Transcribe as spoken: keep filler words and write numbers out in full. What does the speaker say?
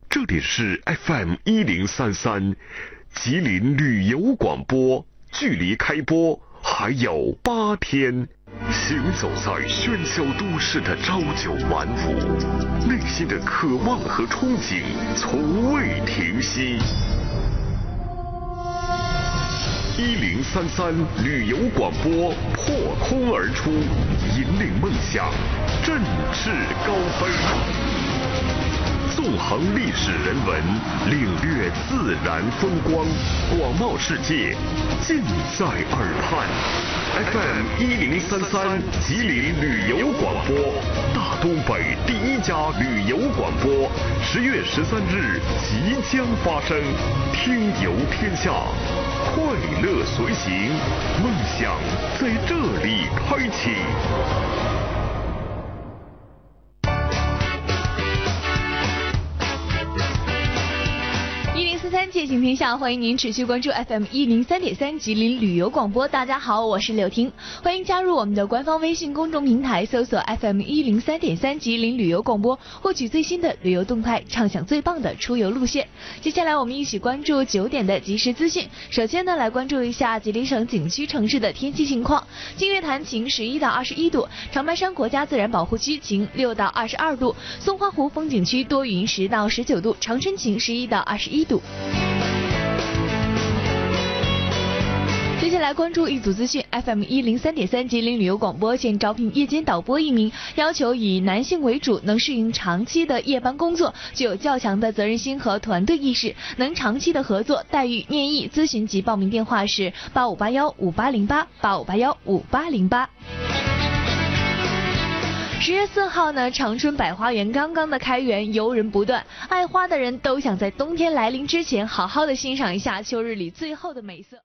这里是 F M 一零三三，吉林旅游广播，距离开播还有八天。行走在喧嚣都市的朝九晚五，内心的渴望和憧憬从未停息。一零三三旅游广播破空而出，引领梦想，振翅高飞。纵横历史人文，领略自然风光，广袤世界尽在耳畔。F M 一零三三吉林旅游广播，大东北第一家旅游广播，十月十三日即将发生，听游天下，快乐随行，梦想在这里开启。 三界行天下，欢迎您持续关注 F M 一零三点三吉林旅游广播。大家好，我是柳婷，欢迎加入我们的官方微信公众平台，搜索 F M 一零三点三吉林旅游广播，获取最新的旅游动态，畅享最棒的出游路线。接下来我们一起关注九点的即时资讯。首先呢，来关注一下吉林省景区城市的天气情况。净月潭晴十一到二十一度，长白山国家自然保护区晴六到二十二度，松花湖风景区多云十到十九度，长春晴十一到二十一度。接下来关注一组资讯 ，F M 一零三点三吉林旅游广播现招聘夜间导播一名，要求以男性为主，能适应长期的夜班工作，具有较强的责任心和团队意识，能长期的合作。待遇、面议、咨询及报名电话是八五八幺五八零八八五八幺五八零八。十月四号呢，长春百花园刚刚的开园，游人不断，爱花的人都想在冬天来临之前，好好的欣赏一下秋日里最后的美色。